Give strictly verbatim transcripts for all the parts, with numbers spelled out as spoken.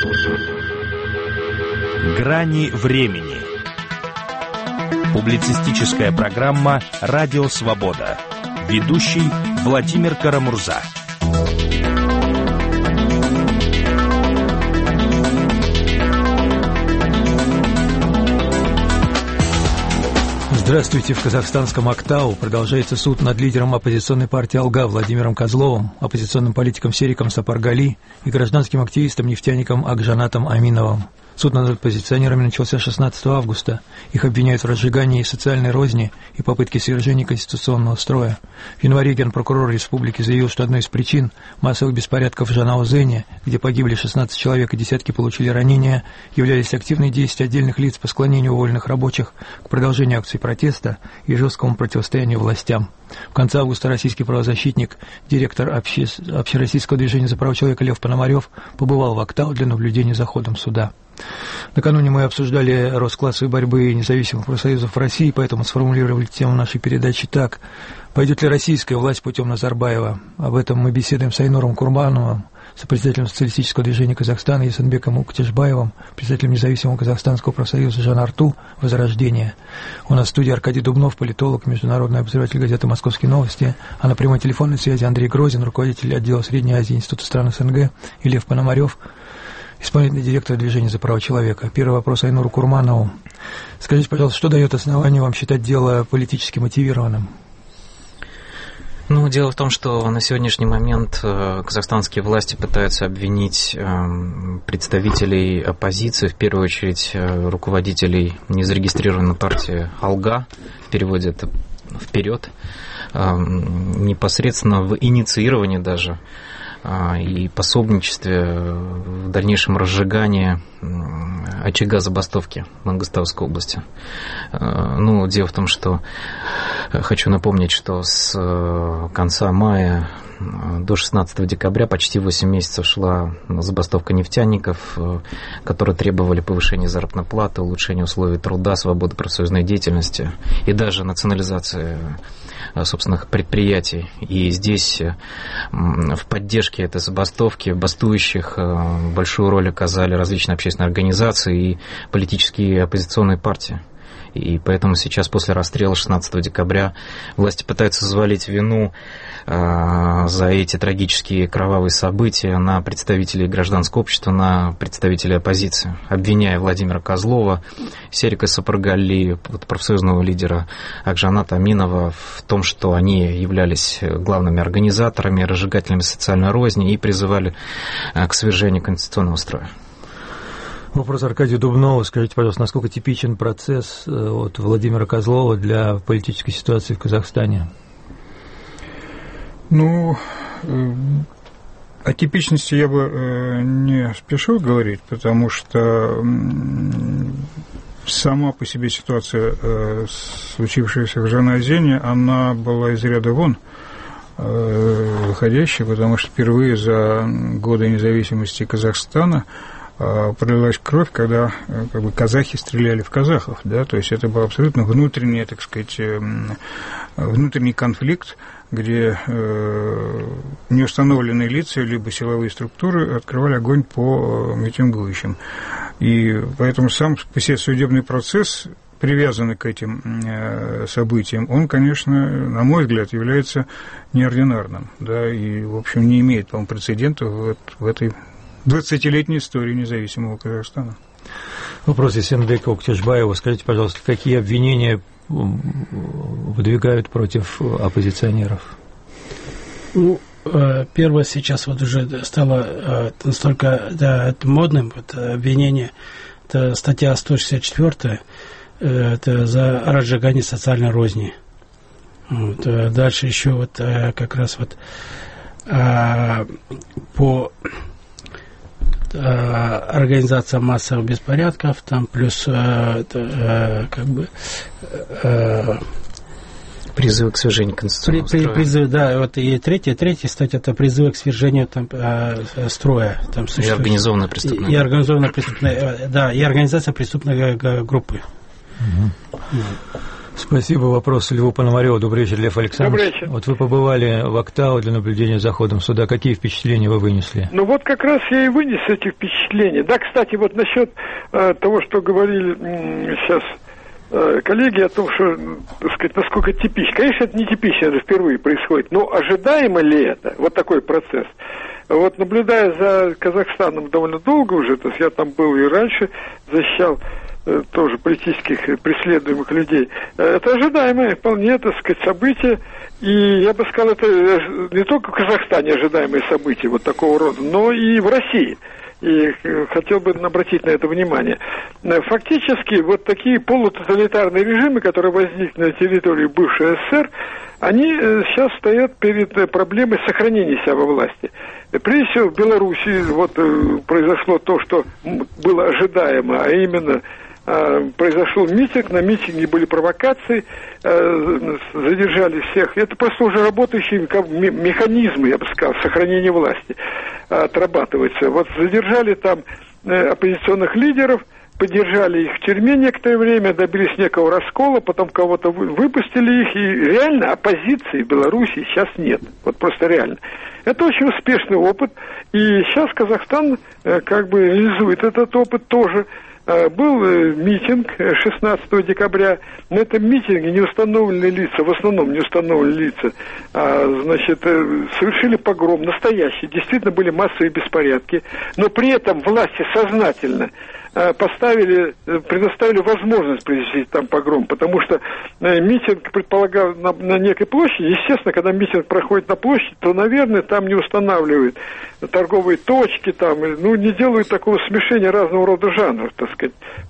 Грани времени. Публицистическая программа «Радио Свобода». Ведущий Владимир Карамурза. Здравствуйте. В казахстанском Актау продолжается суд над лидером оппозиционной партии «Алга» Владимиром Козловым, оппозиционным политиком Сериком Сапаргали и гражданским активистом-нефтяником Акжанатом Аминовым. Суд над оппозиционерами начался шестнадцатого августа. Их обвиняют в разжигании социальной розни и попытке свержения конституционного строя. В январе генпрокурор республики заявил, что одной из причин массовых беспорядков в Жанаузене, где погибли шестнадцать человек и десятки получили ранения, являлись активные действия отдельных лиц по склонению уволенных рабочих к продолжению акций протеста и жесткому противостоянию властям. В конце августа российский правозащитник, директор обще... Общероссийского движения за права человека Лев Пономарев побывал в Актау для наблюдения за ходом суда. Накануне мы обсуждали рост классовой борьбы независимых профсоюзов в России, поэтому сформулировали тему нашей передачи так: пойдет ли российская власть путем Назарбаева? Об этом мы беседуем с Айнуром Курмановым, сопредседателем социалистического движения Казахстана, и Эсенбеком Уктешбаевым, председателем независимого казахстанского профсоюза «Жан-Арту» «Возрождение». У нас в студии Аркадий Дубнов, политолог, международный обозреватель газеты «Московские новости», а на прямой телефонной связи Андрей Грозин, руководитель отдела Средней Азии Института стран СНГ, и Лев Пономарев, исполнительный директор движения за права человека. Первый вопрос Айнуру Курманову. Скажите, пожалуйста, что дает основание вам считать дело политически мотивированным? Ну, дело в том, что на сегодняшний момент казахстанские власти пытаются обвинить представителей оппозиции, в первую очередь руководителей незарегистрированной партии «Алга», в переводе это «вперед», непосредственно в инициировании даже и пособничестве в дальнейшем разжигании очага забастовки в Мангостауской области. Ну, дело в том, что хочу напомнить, что с конца мая до шестнадцатого декабря почти восемь месяцев шла забастовка нефтяников, которые требовали повышения заработной платы, улучшения условий труда, свободы профсоюзной деятельности и даже национализации собственных предприятий. И здесь в поддержке этой забастовки бастующих большую роль оказали различные общественные организации и политические оппозиционные партии. И поэтому сейчас, после расстрела шестнадцатого декабря, власти пытаются взвалить вину э, за эти трагические кровавые события на представителей гражданского общества, на представителей оппозиции, обвиняя Владимира Козлова, Серика Сапаргали, профсоюзного лидера Акжаната Аминова, в том, что они являлись главными организаторами, разжигателями социальной розни и призывали э, к свержению конституционного строя. Вопрос Аркадию Дубнову. Скажите, пожалуйста, насколько типичен процесс от Владимира Козлова для политической ситуации в Казахстане? Ну, о типичности я бы не спешил говорить, потому что сама по себе ситуация, случившаяся в Жанаозене, она была из ряда вон выходящая, потому что впервые за годы независимости Казахстана пролилась кровь, когда как бы казахи стреляли в казахов, да, то есть это был абсолютно внутренний, так сказать, внутренний конфликт, где неустановленные лица либо силовые структуры открывали огонь по митингующим. И поэтому сам по себе судебный процесс, привязанный к этим событиям, он, конечно, на мой взгляд, является неординарным, да, и, в общем, не имеет, по-моему, прецедентов в, в этой двадцатилетней истории независимого Казахстана. Вопрос Эсенбека Уктешбаева. Скажите, пожалуйста, какие обвинения выдвигают против оппозиционеров? Ну, первое сейчас вот уже стало настолько да, модным вот, обвинение. Это статья сто шестьдесят четыре, это за разжигание социальной розни. Вот, дальше еще вот как раз вот по организация массовых беспорядков, там плюс э, как бы э, призывы к свержению конституционного при, строя. Призыв, да, вот и третья, третья статья, это призывы к свержению там, э, строя. Там и организованная преступная. И, и организованная преступная, да, и организация преступной группы. Угу. Спасибо. Вопрос Льву Пономареву. Добрый вечер, Лев Александрович. Добрый вечер. Вот вы побывали в Актау для наблюдения за ходом суда. Какие впечатления вы вынесли? Ну вот как раз я и вынес эти впечатления. Да, кстати, вот насчет э, того, что говорили э, сейчас э, коллеги о том, что, так сказать, насколько типично. Конечно, это не типично, это впервые происходит. Но ожидаемо ли это, вот такой процесс? Вот наблюдая за Казахстаном довольно долго уже, то есть я там был и раньше, защищал э, тоже политических преследуемых людей. Это ожидаемое вполне, так сказать, событие. И я бы сказал, это не только в Казахстане ожидаемые события вот такого рода, но и в России. И хотел бы обратить на это внимание. Фактически, вот такие полутоталитарные режимы, которые возникли на территории бывшей СССР, они сейчас стоят перед проблемой сохранения себя во власти. Прежде всего, в Беларуси вот произошло то, что было ожидаемо, а именно произошел митинг, на митинге были провокации, задержали всех. Это просто уже работающие механизмы, я бы сказал, сохранения власти отрабатываются. Вот задержали там оппозиционных лидеров, подержали их в тюрьме некоторое время, добились некого раскола, потом кого-то выпустили их, и реально оппозиции в Беларуси сейчас нет. Вот просто реально. Это очень успешный опыт, и сейчас Казахстан как бы реализует этот опыт тоже. Был митинг шестнадцатого декабря. На этом митинге неустановленные лица, в основном неустановленные лица, значит, совершили погром, настоящий. Действительно были массовые беспорядки. Но при этом власти сознательно поставили, предоставили возможность провести там погром, потому что митинг предполагал на, на некой площади. Естественно, когда митинг проходит на площади, то, наверное, там не устанавливают торговые точки, там, ну, не делают такого смешения разного рода жанров, так сказать.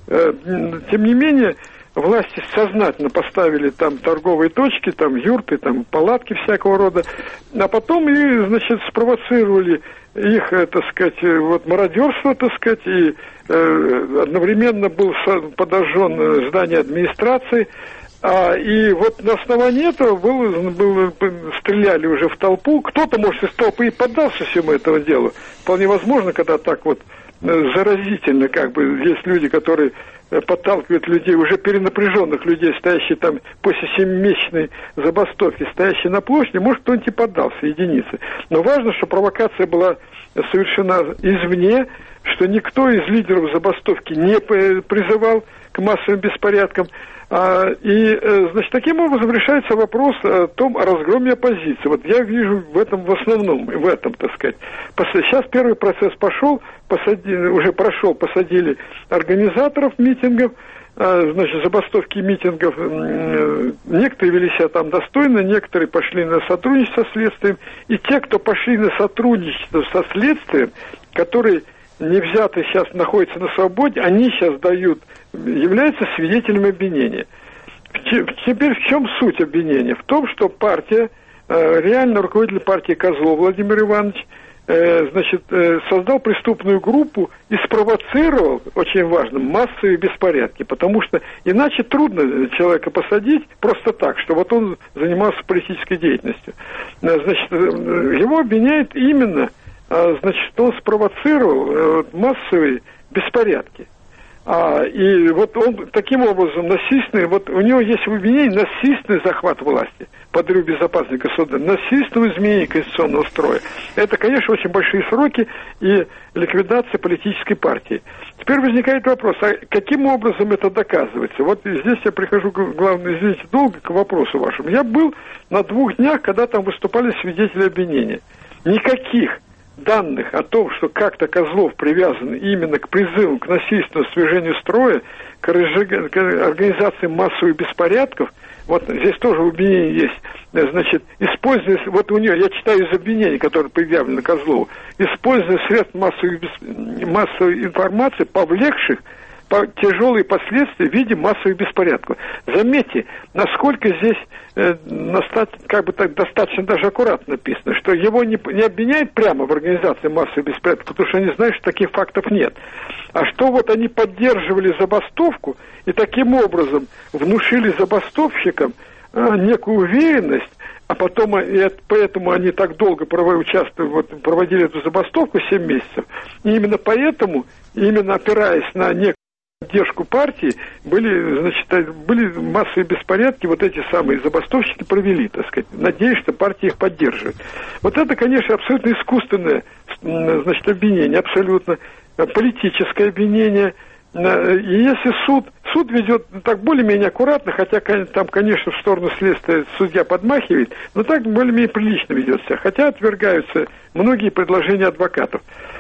Тем не менее, власти сознательно поставили там торговые точки, там юрты, там палатки всякого рода, а потом и, значит, спровоцировали их, так сказать, вот мародерство, так сказать, и э, одновременно был подожжен здание администрации, а, и вот на основании этого было, было, стреляли уже в толпу. Кто-то, может, из толпы и поддался всему этому делу. Вполне возможно, когда так вот заразительно, как бы, есть люди, которые подталкивают людей, уже перенапряженных людей, стоящие там после семимесячной забастовки, стоящие на площади, может, кто-нибудь и поддался, единицы. Но важно, что провокация была совершена извне, что никто из лидеров забастовки не призывал к массовым беспорядкам. А, и, значит, таким образом решается вопрос о том, о разгроме оппозиции. Вот я вижу в этом в основном, в этом, так сказать. Сейчас первый процесс пошел, посадили, уже прошел, посадили организаторов митингов, значит, забастовки митингов. Некоторые вели себя там достойно, некоторые пошли на сотрудничество со следствием. И те, кто пошли на сотрудничество со следствием, которые не взяты сейчас, находятся на свободе, они сейчас дают, являются свидетелями обвинения. Теперь в чем суть обвинения? В том, что партия, реально руководитель партии Козлов Владимир Иванович, значит, создал преступную группу и спровоцировал, очень важно, массовые беспорядки, потому что иначе трудно человека посадить просто так, что вот он занимался политической деятельностью. Значит, его обвиняют именно, значит, он спровоцировал массовые беспорядки. А, и вот он таким образом насильственный, вот у него есть в обвинении насильственный захват власти, подрыв безопасности государства, насильственное изменение конституционного строя. Это, конечно, очень большие сроки и ликвидация политической партии. Теперь возникает вопрос, а каким образом это доказывается? Вот здесь я прихожу, главное, извините, долго к вопросу вашему. Я был на двух днях, когда там выступали свидетели обвинения. Никаких данных о том, что как-то Козлов привязан именно к призыву к насильственному свержению строя, к, разжиг... к организации массовых беспорядков, вот здесь тоже в обвинении есть, значит, используя, вот у нее, я читаю из обвинений, которые предъявлены Козлову, используя средств массовой, массовой информации, повлекших по тяжелые последствия в виде массовых беспорядков. Заметьте, насколько здесь э, как бы так достаточно даже аккуратно написано, что его не, не обвиняют прямо в организации массовых беспорядков, потому что они знают, что таких фактов нет. А что вот они поддерживали забастовку и таким образом внушили забастовщикам э, некую уверенность, а потом и поэтому они так долго участвовали, вот, проводили эту забастовку семь месяцев. И именно поэтому, именно опираясь на некую поддержку партии, были, значит, были массовые беспорядки, вот эти самые забастовщики провели, так сказать, надеясь, что партия их поддерживает. Вот это, конечно, абсолютно искусственное, значит, обвинение, абсолютно политическое обвинение. И если суд, суд ведет так более-менее аккуратно, хотя там, конечно, в сторону следствия судья подмахивает, но так более-менее прилично ведет себя, хотя отвергаются многие предложения адвокатов.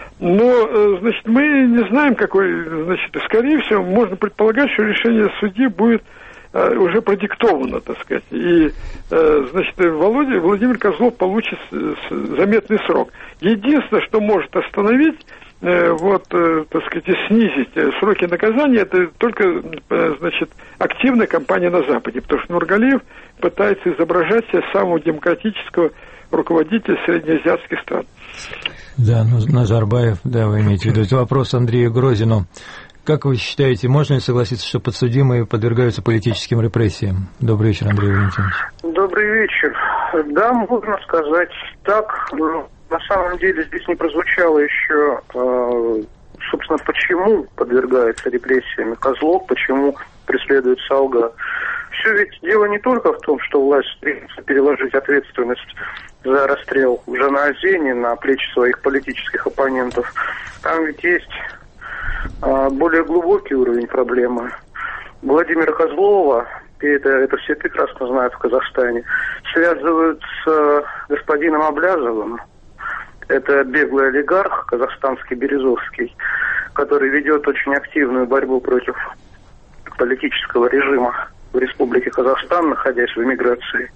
Но, значит, мы не знаем, какой, значит, скорее всего, можно предполагать, что решение судьи будет э, уже продиктовано, так сказать. И, э, значит, Володя, Владимир Козлов получит заметный срок. Единственное, что может остановить, э, вот, э, так сказать, и снизить сроки наказания, это только, э, значит, активная кампания на Западе. Потому что Нургалиев пытается изображать себя самого демократического руководителя среднеазиатских стран. Да, Назарбаев, да, вы имеете в виду. Это вопрос Андрею Грозину. Как вы считаете, можно ли согласиться, что подсудимые подвергаются политическим репрессиям? Добрый вечер, Андрей Валентинович. Добрый вечер. Да, можно сказать так. Но на самом деле здесь не прозвучало еще, собственно, почему подвергается репрессиями Козлов, почему преследуется Алга. Все ведь дело не только в том, что власть стремится переложить ответственность за расстрел Жана Азени на плечи своих политических оппонентов. Там ведь есть а, более глубокий уровень проблемы. Владимира Козлова, и это, это все прекрасно знают в Казахстане, связывают с а, господином Аблязовым. Это беглый олигарх, казахстанский Березовский, который ведет очень активную борьбу против политического режима в Республике Казахстан, находясь в эмиграции.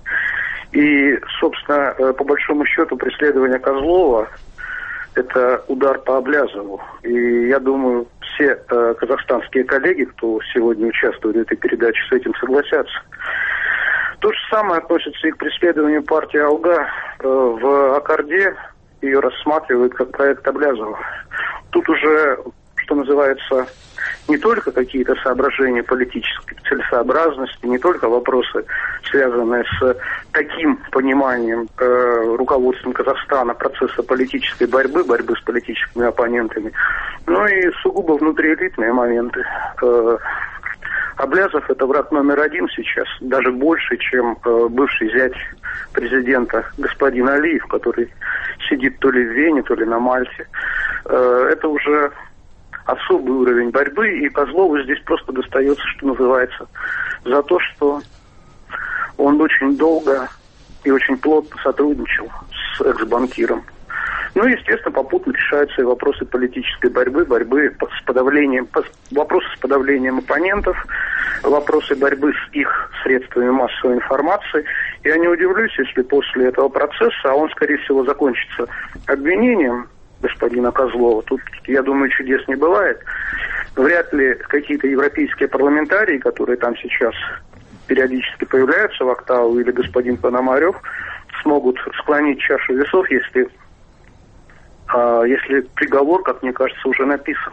И, собственно, по большому счету, преследование Козлова – это удар по Аблязову. И я думаю, все э, казахстанские коллеги, кто сегодня участвует в этой передаче, с этим согласятся. То же самое относится и к преследованию партии Алга. Э, в Аккорде ее рассматривают как проект Аблязова. Тут уже, что называется, не только какие-то соображения политической целесообразности, не только вопросы, связанные с таким пониманием э, руководством Казахстана процесса политической борьбы, борьбы с политическими оппонентами, но и сугубо внутриэлитные моменты. Э, Аблязов – это враг номер один сейчас, даже больше, чем э, бывший зять президента господин Алиев, который сидит то ли в Вене, то ли на Мальте. Э, это уже особый уровень борьбы, и Козлову здесь просто достается, что называется, за то, что он очень долго и очень плотно сотрудничал с экс-банкиром. Ну, естественно, попутно решаются и вопросы политической борьбы, борьбы с подавлением, вопросы с подавлением оппонентов, вопросы борьбы с их средствами массовой информации. Я не удивлюсь, если после этого процесса, а он, скорее всего, закончится обвинением господина Козлова, тут, я думаю, чудес не бывает, вряд ли какие-то европейские парламентарии, которые там сейчас периодически появляются в Актау, или господин Пономарев, смогут склонить чашу весов, если, а, если приговор, как мне кажется, уже написан.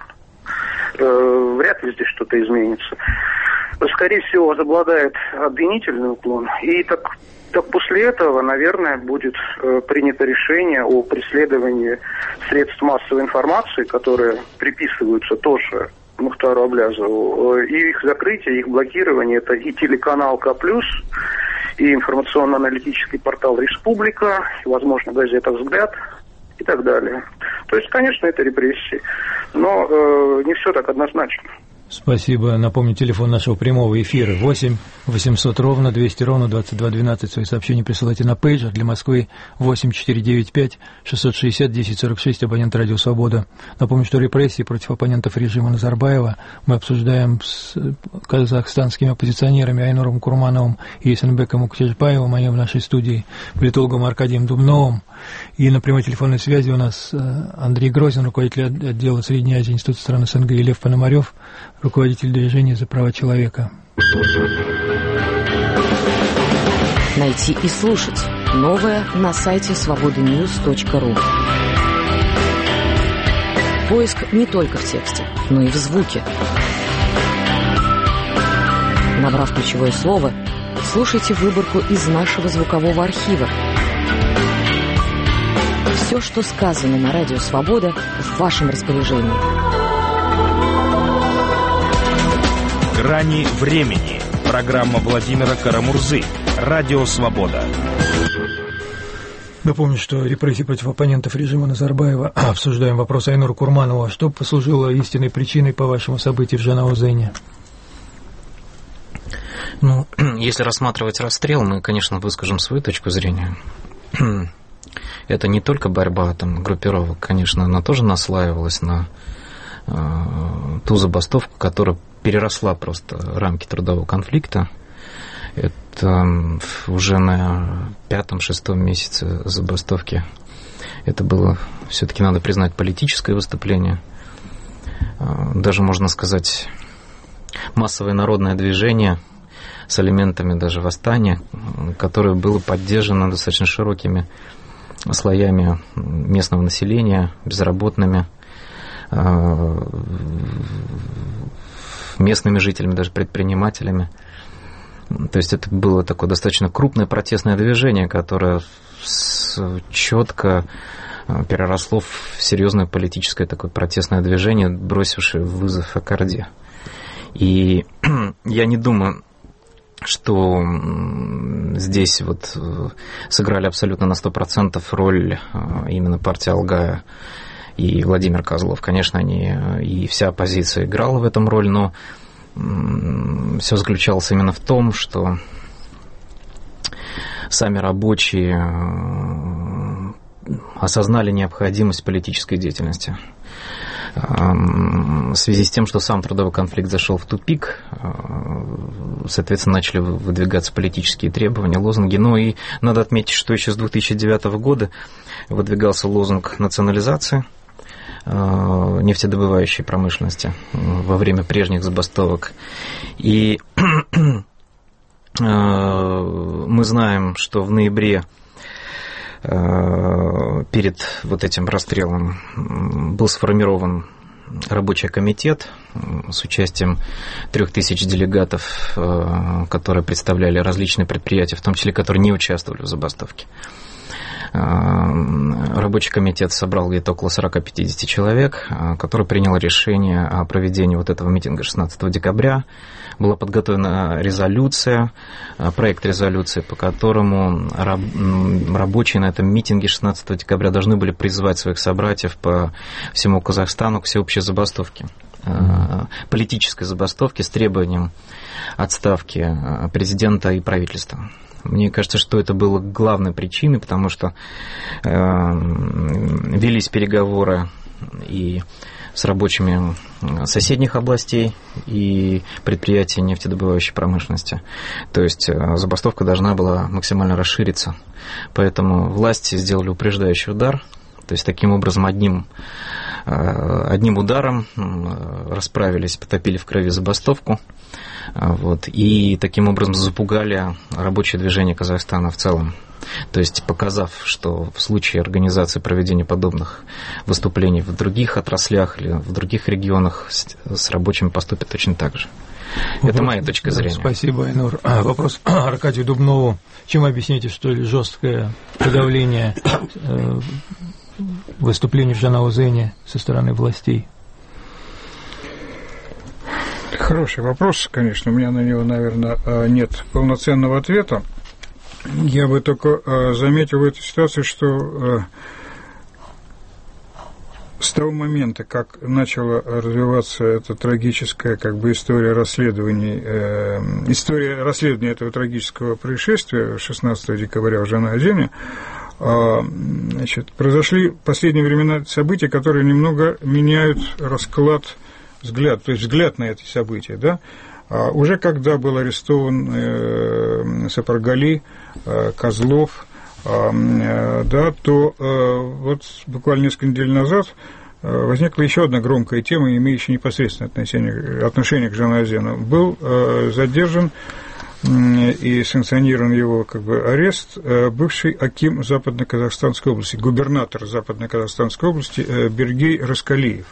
Э, вряд ли здесь что-то изменится. Скорее всего, возобладает обвинительный уклон. И так, так после этого, наверное, будет э, принято решение о преследовании средств массовой информации, которые приписываются тоже Мухтару Аблязову. И их закрытие, их блокирование – это и телеканал К+, и информационно-аналитический портал «Республика», и, возможно, газета «Взгляд» и так далее. То есть, конечно, это репрессии, но э, не все так однозначно. Спасибо. Напомню, телефон нашего прямого эфира восемь восемьсот ровно двести ровно двадцать два двенадцать. Свои сообщения присылайте на пейджер. Для Москвы восемь четыре девять пять шестьсот шестьдесят десять сорок шесть, абонент Радио Свобода. Напомню, что репрессии против оппонентов режима Назарбаева мы обсуждаем с казахстанскими оппозиционерами Айнуром Курмановым и Эсенбеком Укчешбаевым, а я в нашей студии политологом Аркадием Дубновым. И на прямой телефонной связи у нас Андрей Грозин, руководитель отдела Средней Азии Института стран СНГ, и Лев Пономарев, руководитель движения за права человека. Найти и слушать новое на сайте свобода ньюс точка ру. Поиск не только в тексте, но и в звуке. Набрав ключевое слово, слушайте выборку из нашего звукового архива. Все, что сказано на Радио Свобода, в вашем распоряжении. «Грани времени». Программа Владимира Карамурзы. Радио «Свобода». Напомню, что репрессии против оппонентов режима Назарбаева. Обсуждаем вопрос Айнура Курманова. Что послужило истинной причиной, по-вашему, событий в Жанаозене? Ну, если рассматривать расстрел, мы, конечно, выскажем свою точку зрения. Это не только борьба там, группировок, конечно, она тоже наслаивалась на э, ту забастовку, которая переросла просто рамки трудового конфликта. Это уже на пятом-шестом месяце забастовки. Это было, все-таки надо признать, политическое выступление. Даже, можно сказать, массовое народное движение с элементами даже восстания, которое было поддержано достаточно широкими слоями местного населения, безработными, местными жителями, даже предпринимателями. То есть это было такое достаточно крупное протестное движение, которое четко переросло в серьезное политическое такое протестное движение, бросившее вызов Аккорде. И я не думаю, что здесь вот сыграли абсолютно на сто процентов роль именно партия Алгая и Владимир Козлов. Конечно, они и вся оппозиция играла в этом роль, но все заключалось именно в том, что сами рабочие осознали необходимость политической деятельности. В связи с тем, что сам трудовой конфликт зашел в тупик, соответственно, начали выдвигаться политические требования, лозунги. Ну и надо отметить, что еще с две тысячи девятого года выдвигался лозунг национализации нефтедобывающей промышленности во время прежних забастовок. И мы знаем, что в ноябре перед вот этим расстрелом был сформирован рабочий комитет с участием трех тысяч делегатов, которые представляли различные предприятия, в том числе, которые не участвовали в забастовке. Рабочий комитет собрал где-то около сорок-пятьдесят человек, который принял решение о проведении вот этого митинга шестнадцатого декабря. Была подготовлена резолюция, проект резолюции, по которому рабочие на этом митинге шестнадцатого декабря должны были призвать своих собратьев по всему Казахстану к всеобщей забастовке, политической забастовке с требованием отставки президента и правительства. Мне кажется, что это было главной причиной, потому что э, велись переговоры и с рабочими соседних областей и предприятий нефтедобывающей промышленности. То есть забастовка должна была максимально расшириться. Поэтому власти сделали упреждающий удар. То есть таким образом одним, одним ударом расправились, потопили в крови забастовку. Вот, и таким образом запугали рабочее движение Казахстана в целом. То есть показав, что в случае организации проведения подобных выступлений в других отраслях или в других регионах с, с рабочими поступят точно так же. Это вот, моя точка зрения. Да, спасибо, Айнур. А, вопрос Аркадию Дубнову. Чем вы объясните, что ли, жесткое подавление э, выступлений в Жанаозене со стороны властей? Хороший вопрос, конечно, у меня на него, наверное, нет полноценного ответа. Я бы только заметил в этой ситуации, что с того момента, как начала развиваться эта трагическая как бы история расследований, история расследования этого трагического происшествия шестнадцатого декабря в Жанаозене, значит, произошли в последние времена события, которые немного меняют расклад взгляд, то есть взгляд на эти события, да, а уже когда был арестован э, Сапаргали, э, Козлов, э, да, то э, вот буквально несколько недель назад э, возникла еще одна громкая тема, имеющая непосредственное отношение, отношение к Жанаозену. Был э, задержан э, и санкционирован его как бы арест э, бывший аким Западно-Казахстанской области, губернатор Западно-Казахстанской области э, Бергей Раскалиев.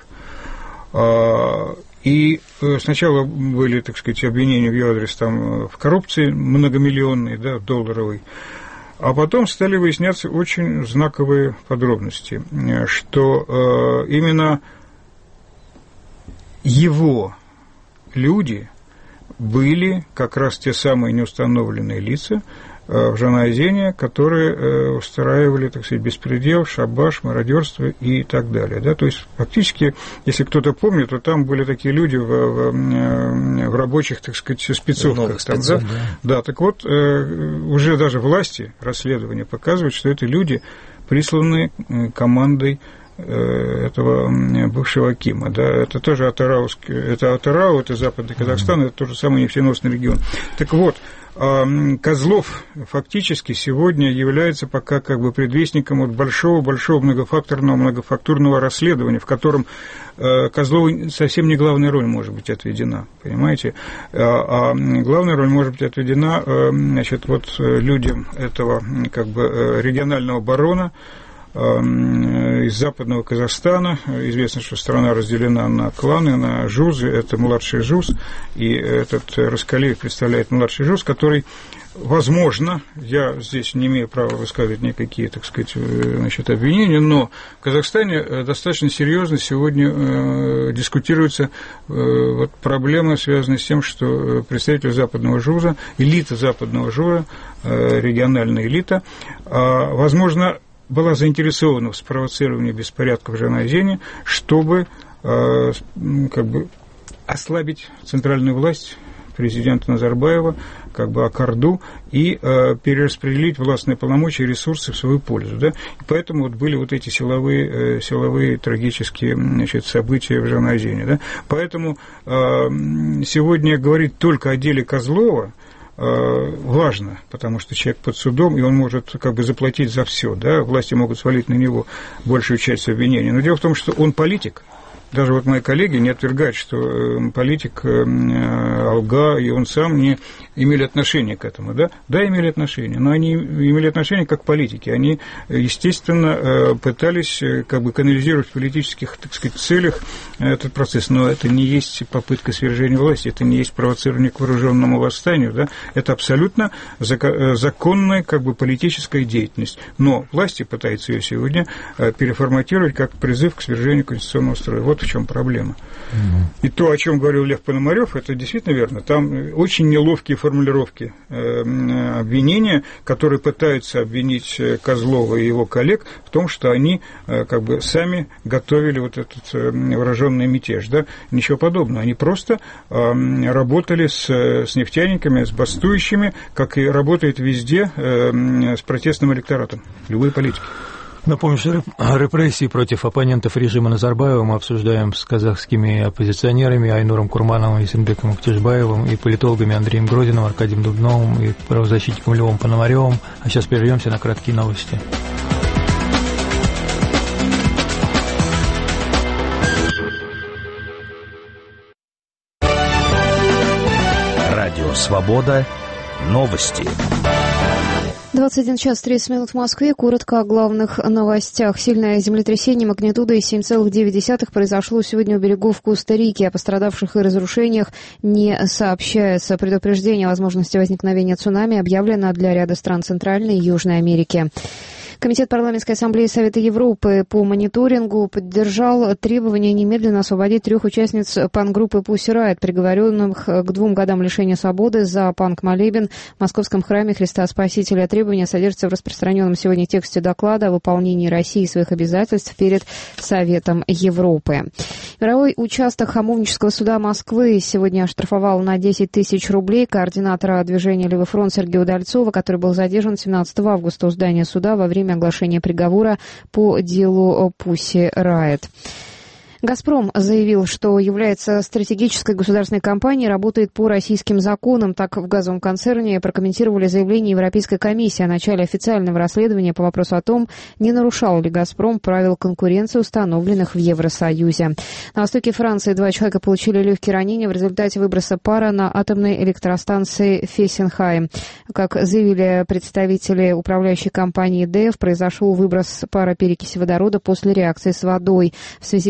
И сначала были, так сказать, обвинения в его адрес там, в коррупции многомиллионной, да, долларовой, а потом стали выясняться очень знаковые подробности, что именно его люди были как раз те самые неустановленные лица в Жанаозене, которые устраивали, так сказать, беспредел, шабаш, мародерство и так далее. Да? То есть, фактически, если кто-то помнит, то там были такие люди в, в, в рабочих, так сказать, спецовках. Там, спецов, да? Да. Да, так вот, уже даже власти расследования показывают, что это люди, присланные командой этого бывшего Акима, да, это тоже Атырауский, это Атырау, это Западный Казахстан, это тот же самый нефтеносный регион. Так вот, Козлов фактически сегодня является пока как бы предвестником вот большого-большого многофакторного, многофактурного расследования, в котором Козлову совсем не главная роль может быть отведена, понимаете, а главная роль может быть отведена, значит, вот людям этого как бы регионального барона из западного Казахстана. Известно, что страна разделена на кланы, на жузы. Это младший жуз, и этот Раскалеев представляет младший жуз, который, возможно, я здесь не имею права высказывать никакие, так сказать, значит, обвинения, но в Казахстане достаточно серьезно сегодня дискутируется вот проблема, связанная с тем, что представители западного жуза, элита западного жуза, региональная элита, возможно, была заинтересована в спровоцировании беспорядков в Жанаозене, чтобы э, как бы ослабить центральную власть президента Назарбаева, как бы Акарду, и э, перераспределить властные полномочия и ресурсы в свою пользу. Да? И поэтому вот были вот эти силовые, э, силовые трагические, значит, события в Жанаозене. Да? Поэтому э, сегодня говорить только о деле Козлова важно, потому что человек под судом, и он может как бы заплатить за все, да, власти могут свалить на него большую часть обвинений. Но дело в том, что он политик. Даже вот мои коллеги не отвергают, что политик Алга и он сам не имели отношения к этому, да? Да, имели отношения, но они имели отношения как политики. Они, естественно, пытались как бы канализировать в политических, так сказать, целях этот процесс, но это не есть попытка свержения власти, это не есть провоцирование к вооруженному восстанию, да? Это абсолютно законная как бы политическая деятельность. Но власти пытаются ее сегодня переформатировать как призыв к свержению конституционного строя. Вот в чем проблема. И то, о чем говорил Лев Пономарев, это действительно верно. Там очень неловкие формулировки обвинения, которые пытаются обвинить Козлова и его коллег в том, что они как бы сами готовили вот этот вооруженный мятеж. Да? Ничего подобного. Они просто работали с, с нефтяниками, с бастующими, как и работает везде с протестным электоратом. Любые политики. Напомню, что репрессии против оппонентов режима Назарбаева мы обсуждаем с казахскими оппозиционерами Айнуром Курмановым, Есенбеком Уктюжбаевым и политологами Андреем Гродиным, Аркадием Дубновым и правозащитником Львом Пономаревым. А сейчас прервемся на краткие новости. Радио «Свобода». Новости. двадцать один час тридцать минут в Москве. Коротко о главных новостях. Сильное землетрясение магнитудой семь целых девять десятых произошло сегодня у берегов Коста-Рики. О пострадавших и разрушениях не сообщается. Предупреждение о возможности возникновения цунами объявлено для ряда стран Центральной и Южной Америки. Комитет парламентской ассамблеи Совета Европы по мониторингу поддержал требование немедленно освободить трех участниц панк-группы Pussy Riot, приговоренных к двум годам лишения свободы за панк-молебен в Московском храме Христа Спасителя. Требование содержится в распространенном сегодня тексте доклада о выполнении России своих обязательств перед Советом Европы. Мировой участок Хамовнического суда Москвы сегодня оштрафовал на десять тысяч рублей координатора движения «Левый фронт» Сергея Удальцова, который был задержан семнадцатого августа у здания суда во время оглашения приговора по делу Pussy Riot. «Газпром» заявил, что является стратегической государственной компанией, работает по российским законам. Так в газовом концерне прокомментировали заявление Европейской комиссии о начале официального расследования по вопросу о том, не нарушал ли «Газпром» правил конкуренции, установленных в Евросоюзе. На востоке Франции два человека получили легкие ранения в результате выброса пара на атомной электростанции Фессенхайм. Как заявили представители управляющей компании и ди эф, произошел выброс пара перекиси водорода после реакции с водой. В связи с возможной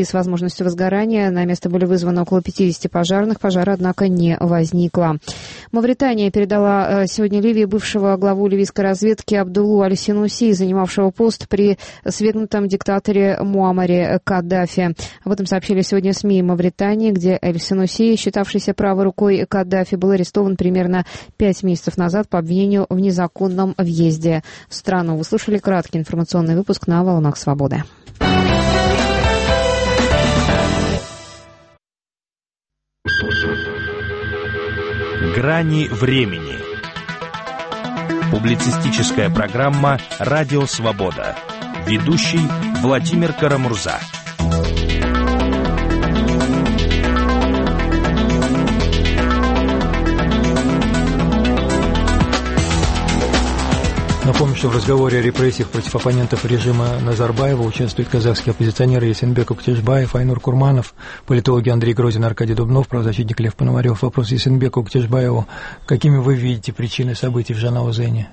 возможностью возгорания. На место были вызваны около пятидесяти пожарных. Пожара, однако, не возникло. Мавритания передала сегодня Ливии бывшего главу ливийской разведки Абдуллу Аль-Синуси, занимавшего пост при свергнутом диктаторе Муамаре Каддафи. Об этом сообщили сегодня СМИ Мавритании, где Аль-Синуси, считавшийся правой рукой Каддафи, был арестован примерно пять месяцев назад по обвинению в незаконном въезде в страну. Вы слушали краткий информационный выпуск на «Волнах Свободы». Грани времени. Публицистическая программа «Радио Свобода». Ведущий Владимир Карамурза. Напомню, что в разговоре о репрессиях против оппонентов режима Назарбаева участвуют казахские оппозиционеры Есенбек Уктешбаев, Айнур Курманов, политологи Андрей Грозин, Аркадий Дубнов, правозащитник Лев Пономарев. Вопрос Есенбеку Уктешбаеву. Какими вы видите причины событий в Жанаузене?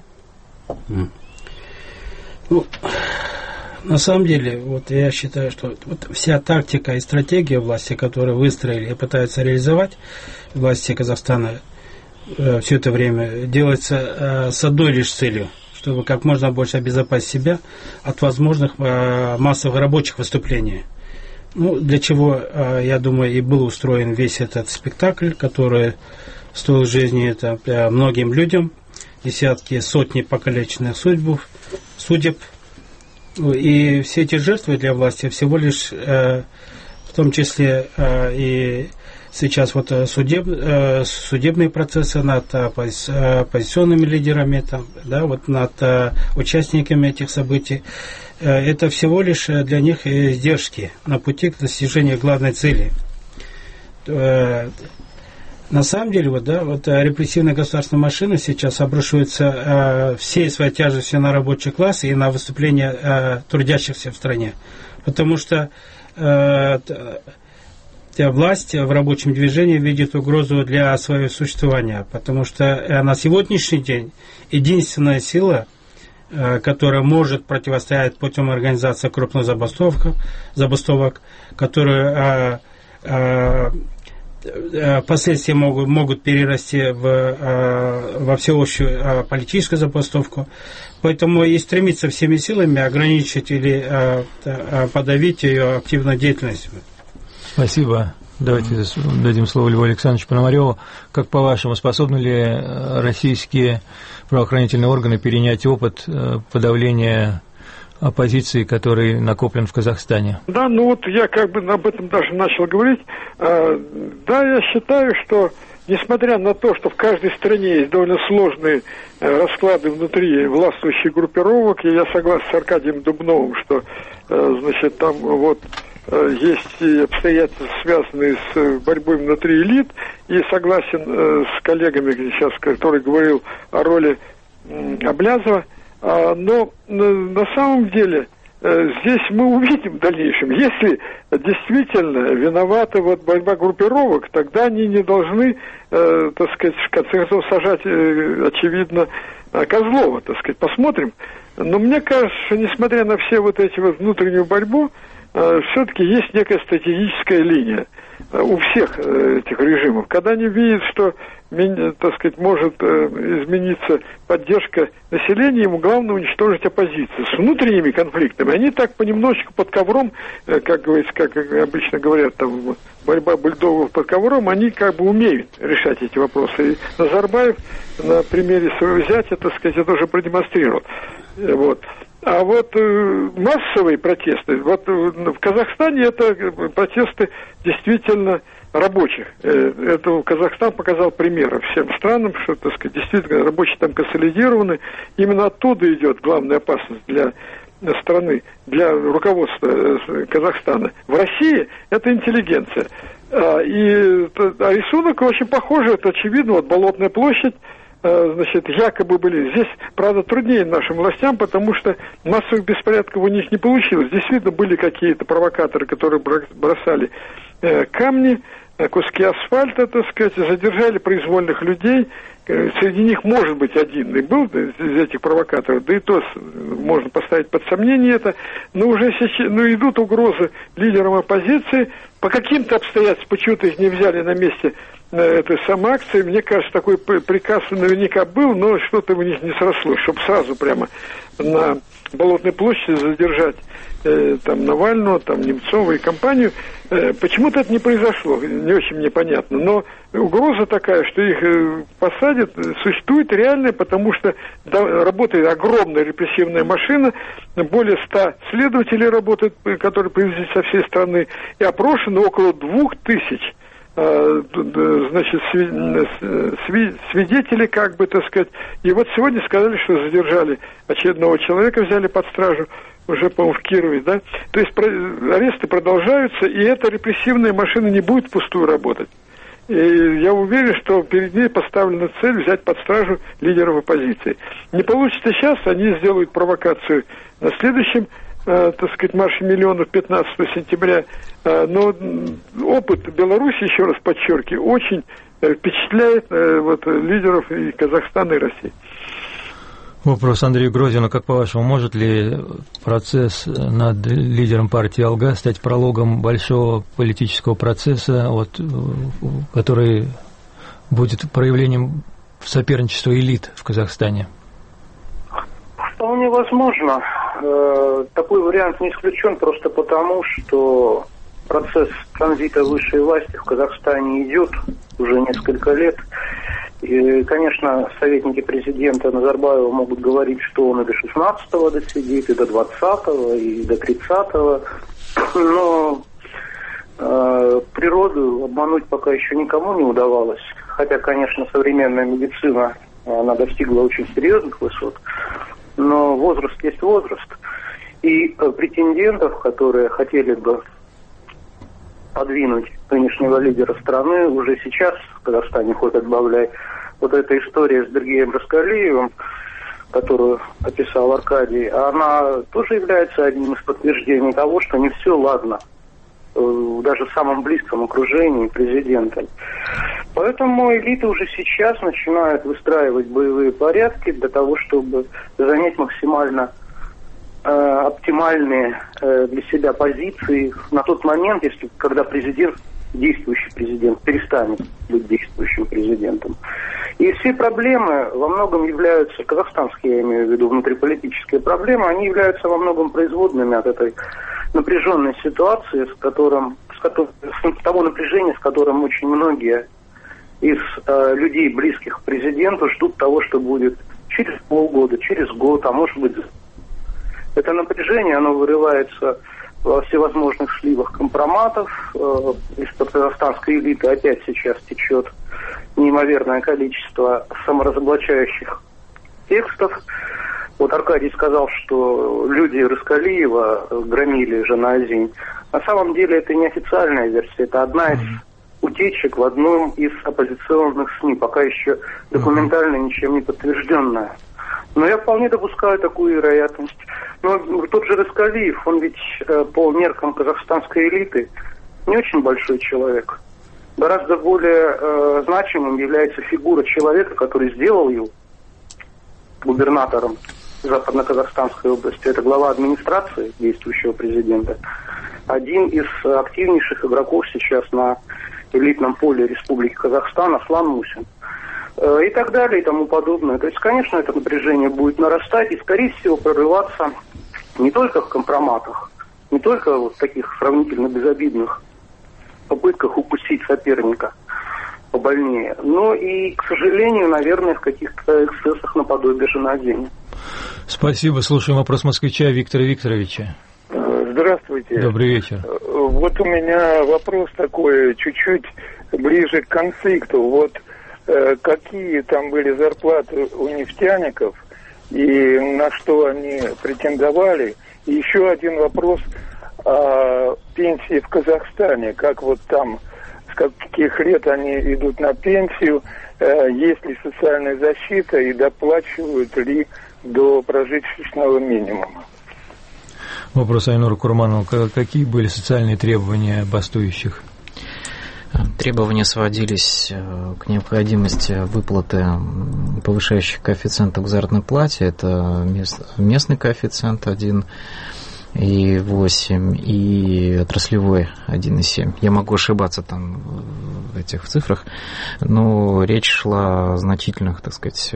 Ну, на самом деле, вот я считаю, что вот вся тактика и стратегия власти, которые выстроили и пытаются реализовать власти Казахстана э, все это время, делается э, с одной лишь целью, чтобы как можно больше обезопасить себя от возможных э, массовых рабочих выступлений. Ну, для чего, э, я думаю, и был устроен весь этот спектакль, который стоил жизни это, э, многим людям, десятки, сотни покалеченных судьб, судеб. И все эти жертвы для власти всего лишь, э, в том числе э, и сейчас вот судеб, э, судебные процессы над оппози, оппозиционными лидерами, там, да, вот над э, участниками этих событий, э, это всего лишь для них издержки на пути к достижению главной цели. Э, на самом деле, вот, да, вот репрессивная государственная машина сейчас обрушивается э, всей своей тяжестью на рабочий класс и на выступления э, трудящихся в стране. Потому что э, власть в рабочем движении видит угрозу для своего существования, потому что на сегодняшний день единственная сила, которая может противостоять путем организации крупных забастовок, забастовок, которые впоследствии могут, могут перерасти в, во всеобщую политическую забастовку. Поэтому и стремится всеми силами ограничить или подавить ее активную деятельность. Спасибо. Давайте дадим слово Льву Александровичу Пономареву. Как по-вашему, способны ли российские правоохранительные органы перенять опыт подавления оппозиции, который накоплен в Казахстане? Да, ну вот я как бы об этом даже начал говорить. Да, я считаю, что несмотря на то, что в каждой стране есть довольно сложные расклады внутри властвующих группировок, и я согласен с Аркадием Дубновым, что, значит, там вот есть и обстоятельства, связанные с борьбой внутри элит, и согласен с коллегами сейчас, который говорил о роли Аблязова, но на самом деле здесь мы увидим в дальнейшем, если действительно виновата вот борьба группировок, тогда они не должны, так сказать, в конце концов сажать, очевидно, Козлова, так сказать, посмотрим. Но мне кажется, что несмотря на все вот эти вот внутреннюю борьбу, все-таки есть некая стратегическая линия у всех этих режимов. Когда они видят, что, так сказать, может измениться поддержка населения, ему главное уничтожить оппозицию. С внутренними конфликтами они так понемножечку под ковром, как говорится, как обычно говорят, там борьба бульдогов под ковром, они как бы умеют решать эти вопросы. И Назарбаев на примере своего зятя, так сказать, это уже продемонстрировал. Вот. А вот э, массовые протесты, вот э, в Казахстане это протесты действительно рабочих. Э, это Казахстан показал пример всем странам, что, так сказать, действительно рабочие там консолидированы. Именно оттуда идет главная опасность для страны, для руководства э, Казахстана. В России это интеллигенция. А, и а рисунок очень похожий, это очевидно, вот Болотная площадь, значит, якобы были. Здесь, правда, труднее нашим властям, потому что массовых беспорядков у них не получилось. Действительно, были какие-то провокаторы, которые бросали э, камни, э, куски асфальта, так сказать, задержали произвольных людей среди них может быть один, и был из этих провокаторов, да и то можно поставить под сомнение это, но уже сейчас, ну, идут угрозы лидерам оппозиции, по каким-то обстоятельствам, почему-то их не взяли на месте этой самой акции, мне кажется, такой приказ наверняка был, но что-то у них не срослось, чтобы сразу прямо на Болотной площади задержать э, там Навального, там Немцова и компанию. Э, почему-то это не произошло, не очень мне понятно. Но угроза такая, что их э, посадят, существует реальная, потому что да, работает огромная репрессивная машина, более ста следователей работают, которые привезли со всей страны, и опрошено около двух тысяч. Значит, свидетели, как бы, так сказать. И вот сегодня сказали, что задержали очередного человека, взяли под стражу, уже, по-моему, в Кирове, да. То есть аресты продолжаются, и эта репрессивная машина не будет впустую работать. И я уверен, что перед ней поставлена цель взять под стражу лидеров оппозиции. Не получится сейчас, они сделают провокацию на следующем, э, так сказать, марше миллионов пятнадцатого сентября. Э, но опыт Беларуси, еще раз подчеркиваю, очень э, впечатляет э, вот, лидеров и Казахстана, и России. Вопрос Андрею Грозину. Как по-вашему, может ли процесс над лидером партии «Алга» стать прологом большого политического процесса, вот, который будет проявлением соперничества элит в Казахстане? Вполне возможно. Такой вариант не исключен просто потому, что процесс транзита высшей власти в Казахстане идет уже несколько лет. И, конечно, советники президента Назарбаева могут говорить, что он и до шестнадцатого досидит, и до двадцатого, и до тридцатого. Но э, природу обмануть пока еще никому не удавалось. Хотя, конечно, современная медицина, она достигла очень серьезных высот. Но возраст есть возраст. И э, претендентов, которые хотели бы подвинуть нынешнего лидера страны, уже сейчас в Казахстане хоть отбавляй. Вот эта история с Сергеем Раскалиевым, которую описал Аркадий, она тоже является одним из подтверждений того, что не все ладно, даже в самом близком окружении президента. Поэтому элиты уже сейчас начинают выстраивать боевые порядки для того, чтобы занять максимально э, оптимальные э, для себя позиции на тот момент, если когда президент, действующий президент, перестанет быть действующим президентом. И все проблемы во многом являются, казахстанские, я имею в виду, внутриполитические проблемы, они являются во многом производными от этой напряженной ситуации, с которым, с которым, с того напряжения, с которым очень многие из э, людей, близких к президенту, ждут того, что будет через полгода, через год, а может быть... Это напряжение, оно вырывается во всевозможных сливах компроматов. Э, из-под казахстанской элиты опять сейчас течет неимоверное количество саморазоблачающих текстов. Вот Аркадий сказал, что люди Раскалиева громили Жанаозень. На самом деле это не официальная версия, это одна из утечек в одном из оппозиционных СМИ, пока еще документально ничем не подтвержденная. Но я вполне допускаю такую вероятность. Но тот же Раскалиев, он ведь по меркам казахстанской элиты не очень большой человек. Гораздо более э, значимым является фигура человека, который сделал его губернатором Западно-Казахстанской области. Это глава администрации действующего президента. Один из активнейших игроков сейчас на элитном поле Республики Казахстан, Аслан Мусин. Э, и так далее, и тому подобное. То есть, конечно, это напряжение будет нарастать и, скорее всего, прорываться не только в компроматах, не только вот в таких сравнительно безобидных попытках укусить соперника побольнее, но и, к сожалению, наверное, в каких-то эксцессах наподобие Жанаозени. Спасибо. Слушаем вопрос москвича Виктора Викторовича. Здравствуйте. Добрый вечер. Вот у меня вопрос такой, чуть-чуть ближе к конфликту. Вот э, какие там были зарплаты у нефтяников и на что они претендовали? И еще один вопрос о пенсии в Казахстане. Как вот там, с каких лет они идут на пенсию, э, есть ли социальная защита и доплачивают ли до прожиточного минимума? Вопрос Айнуру Курманову. Какие были социальные требования бастующих? требования сводились к необходимости выплаты повышающих коэффициентов к заработной плате. Это местный коэффициент один и восемь и отраслевой один и семь. Я могу ошибаться там в этих цифрах, но речь шла о значительных, так сказать,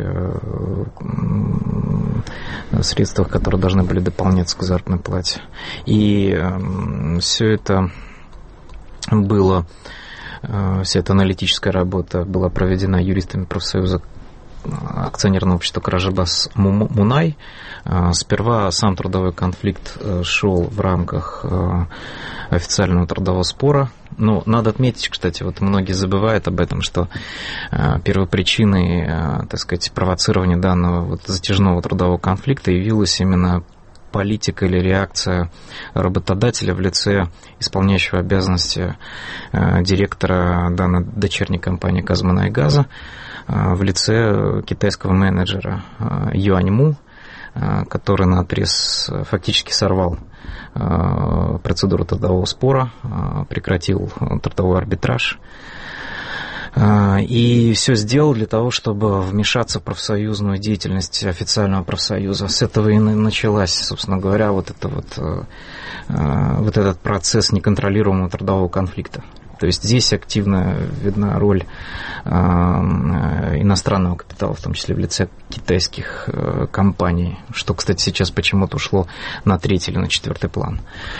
средствах, которые должны были дополняться к заработной плате. И все это было, вся эта аналитическая работа была проведена юристами профсоюза акционерного общества «Каражабас Мунай». Сперва сам трудовой конфликт шел в рамках официального трудового спора. Но надо отметить, кстати, вот многие забывают об этом, что первопричиной, так сказать, провоцирования данного вот затяжного трудового конфликта явилась именно политика или реакция работодателя в лице исполняющего обязанности директора данной дочерней компании «Казмунайгаза», в лице китайского менеджера Юань Му, который наотрез фактически сорвал процедуру трудового спора, прекратил трудовой арбитраж и все сделал для того, чтобы вмешаться в профсоюзную деятельность официального профсоюза. С этого и началась, собственно говоря, вот, это вот, вот этот процесс неконтролируемого трудового конфликта. То есть здесь активно видна роль э, иностранного капитала, в том числе в лице китайских э, компаний, что, кстати, сейчас почему-то ушло на третий или на четвертый план.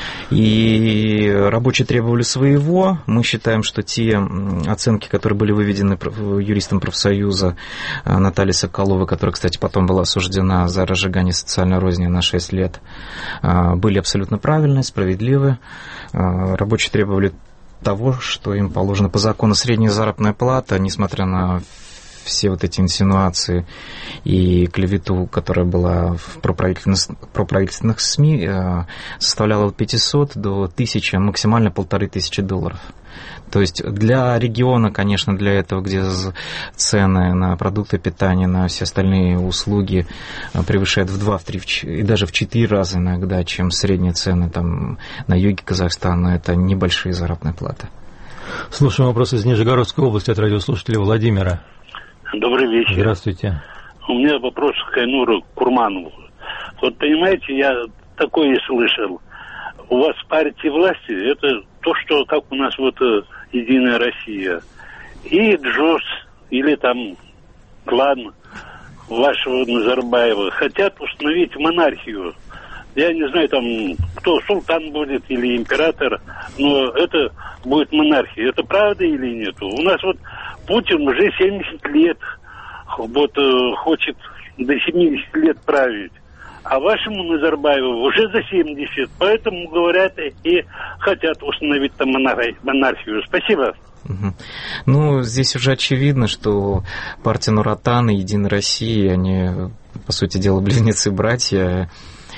И рабочие требовали своего. Мы считаем, что те оценки, которые были выведены юристом профсоюза э, Натальей Соколовой, которая, кстати, потом была осуждена за разжигание социальной розни на шесть лет, э, были абсолютно правильные, справедливые. Э, рабочие требовали того, что им положено по закону. Средняя заработная плата, несмотря на все вот эти инсинуации и клевету, которая была в проправительственных, проправительственных СМИ, составляла от пятисот до тысячи, максимально полторы тысячи долларов. То есть для региона, конечно, для этого, где цены на продукты питания, на все остальные услуги превышают в два, в три и даже в четыре раза иногда, чем средние цены там на юге Казахстана, это небольшие заработные платы. Слушаем вопрос из Нижегородской области от радиослушателя Владимира. Добрый вечер. Здравствуйте. У меня вопрос к Айнуру Курманову. Вот понимаете, я такое слышал. У вас партия власти, это то, что как у нас вот Единая Россия. И Джос, или там клан вашего Назарбаева хотят установить монархию. Я не знаю, там, кто, султан будет или император, но это будет монархия. Это правда или нет? У нас вот Путин уже семьдесят лет вот, хочет до семидесяти лет править. А вашему Назарбаеву уже за семьдесят, поэтому, говорят, и хотят установить там монархию. Спасибо. Угу. Ну, здесь уже очевидно, что партия Нур-Отан и Единая Россия, они, по сути дела, близнецы-братья.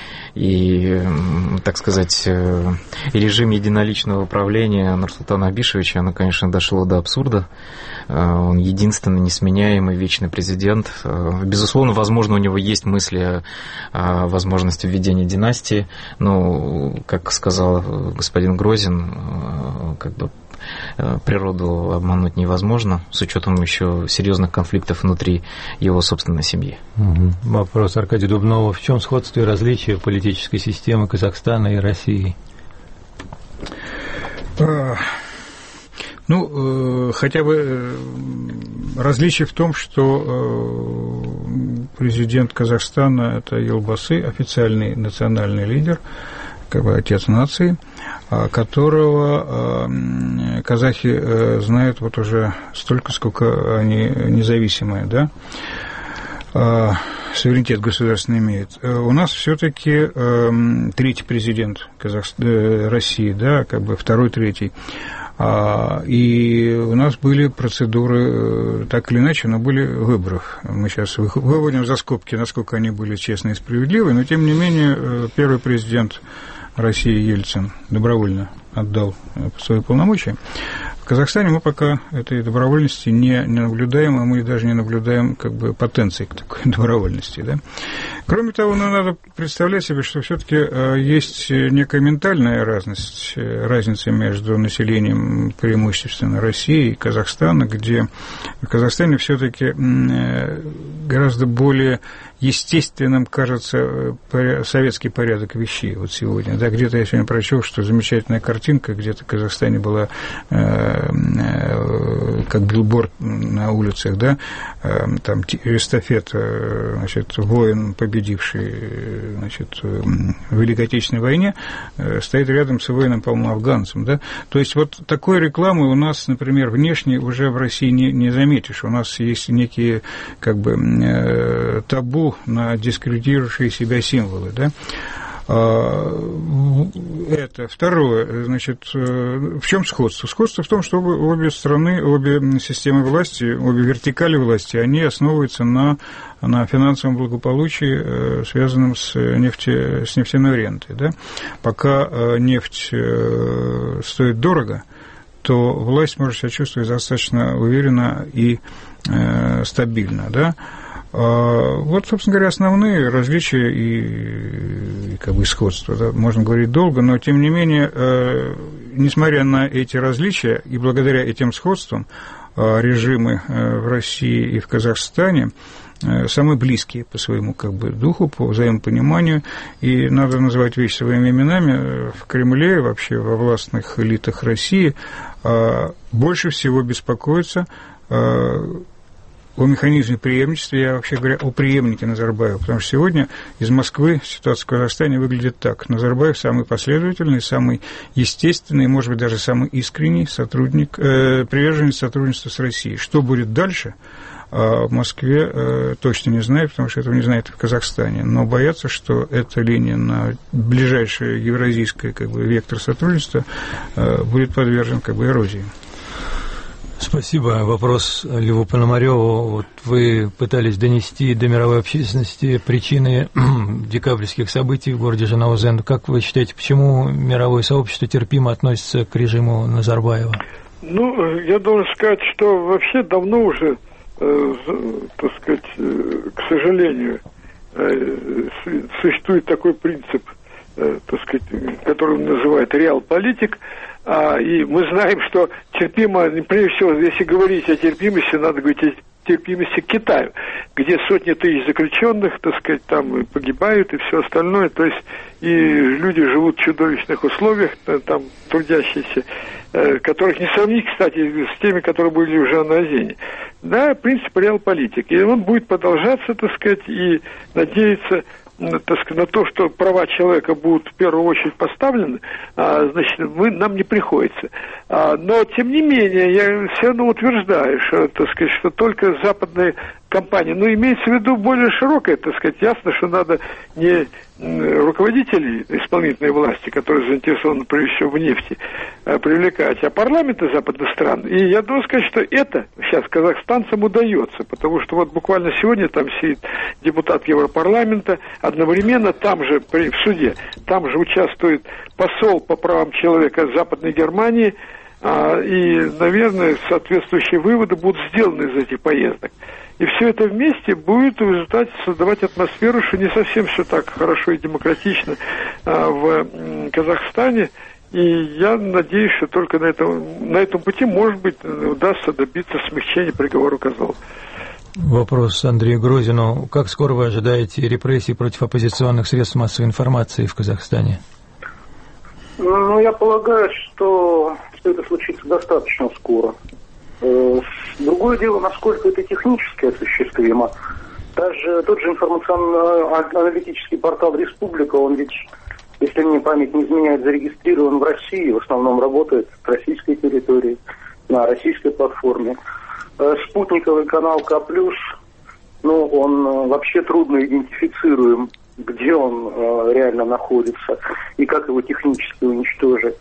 И, так сказать, режим единоличного управления Нурсултана Абишевича, оно, конечно, дошло до абсурда. Он единственный несменяемый вечный президент. Безусловно, возможно, у него есть мысли о возможности введения династии, но, как сказал господин Грозин, как бы природу обмануть невозможно, с учетом еще серьезных конфликтов внутри его собственной семьи. Угу. Вопрос Аркадия Дубнова. В чем сходство и различие политической системы Казахстана и России? Ну, хотя бы различие в том, что президент Казахстана – это Елбасы, официальный национальный лидер, как бы отец нации, которого казахи знают вот уже столько, сколько они независимые, да, суверенитет государственный имеет. У нас все-таки третий президент Казахстана, России, да, как бы второй, третий. И у нас были процедуры, так или иначе, но были выборов. Мы сейчас выводим за скобки, насколько они были честны и справедливы, но, тем не менее, первый президент России Ельцин добровольно отдал свои полномочия. В Казахстане мы пока этой добровольности не, не наблюдаем, а мы даже не наблюдаем как бы потенции к такой добровольности. Да? Кроме того, ну, надо представлять себе, что все-таки есть некая ментальная разность, разница между населением преимущественно России и Казахстана, где в Казахстане все-таки гораздо более естественным кажется советский порядок вещей вот сегодня. Да, где-то я сегодня прочел, что замечательная картинка, где-то в Казахстане была э, э, как билборд на улицах, да, э, там эстафета, значит, воин, победивший, значит, в Великой Отечественной войне, э, стоит рядом с воином, по-моему, афганцем, да. То есть вот такой рекламы у нас, например, внешне уже в России не, не заметишь. У нас есть некие как бы э, табу на дискредитирующие себя символы, да. Это. Второе, значит, в чем сходство? Сходство в том, что обе страны, обе системы власти, обе вертикали власти, они основываются на, на финансовом благополучии, связанном с, нефте, с нефтяной рентой. Да? Пока нефть стоит дорого, то власть может себя чувствовать достаточно уверенно и стабильно, да. Вот, собственно говоря, основные различия и, и как бы сходства. Да, можно говорить долго, но, тем не менее, э, несмотря на эти различия и благодаря этим сходствам, э, режимы э, в России и в Казахстане э, самые близкие по своему как бы духу, по взаимопониманию, и надо называть вещи своими именами. В Кремле, вообще во властных элитах России э, больше всего беспокоятся э, о механизме преемничества, я вообще говорю о преемнике Назарбаева, потому что сегодня из Москвы ситуация в Казахстане выглядит так. Назарбаев самый последовательный, самый естественный, может быть, даже самый искренний сотрудник, э, приверженец сотрудничества с Россией. Что будет дальше, э, в Москве э, точно не знаю, потому что этого не знает в Казахстане, но боятся, что эта линия на ближайшее евразийское как бы, вектор сотрудничества э, будет подвержен как бы, эрозии. Спасибо. Вопрос Льву Пономарёву. Вот вы пытались донести до мировой общественности причины декабрьских событий в городе Жанаузен. Как вы считаете, почему мировое сообщество терпимо относится к режиму Назарбаева? Ну, я должен сказать, что вообще давно уже, э, так сказать, э, к сожалению, э, существует такой принцип, э, так сказать, который называют реал-политик. А, и мы знаем, что терпимо, прежде всего, если говорить о терпимости, надо говорить о терпимости к Китаю, где сотни тысяч заключенных, так сказать, там погибают и все остальное, то есть и люди живут в чудовищных условиях, там трудящиеся, э, которых не сравнить, кстати, с теми, которые были уже на Азине. Да, принцип реал-политик, и он будет продолжаться, так сказать, и надеяться так сказать, на то, что права человека будут в первую очередь поставлены, а, значит, мы, нам не приходится. А, но, тем не менее, я все равно утверждаю, что, так сказать, что только западные компании, ну, имеется в виду более широкое, так сказать, ясно, что надо не руководителей исполнительной власти, которые заинтересованы, прежде всего, в нефти, привлекать, а парламенты западных стран. И я должен сказать, что это сейчас казахстанцам удается, потому что вот буквально сегодня там сидит депутат Европарламента, одновременно там же, при, в суде, там же участвует посол по правам человека Западной Германии, а, и, наверное, соответствующие выводы будут сделаны из этих поездок. И все это вместе будет в результате создавать атмосферу, что не совсем все так хорошо и демократично а, в Казахстане. И я надеюсь, что только на этом, на этом пути, может быть, удастся добиться смягчения приговора Козлова. Вопрос Андрею Грозину. Как скоро вы ожидаете репрессий против оппозиционных средств массовой информации в Казахстане? Ну, я полагаю, что, что это случится достаточно скоро. Другое дело, насколько это технически осуществимо. Даже тот же информационно-аналитический портал «Республика», он ведь, если мне память не изменяет, зарегистрирован в России, в основном работает с российской территории, на российской платформе. Спутниковый канал К+, ну, он вообще трудно идентифицируем, где он реально находится и как его технически уничтожить.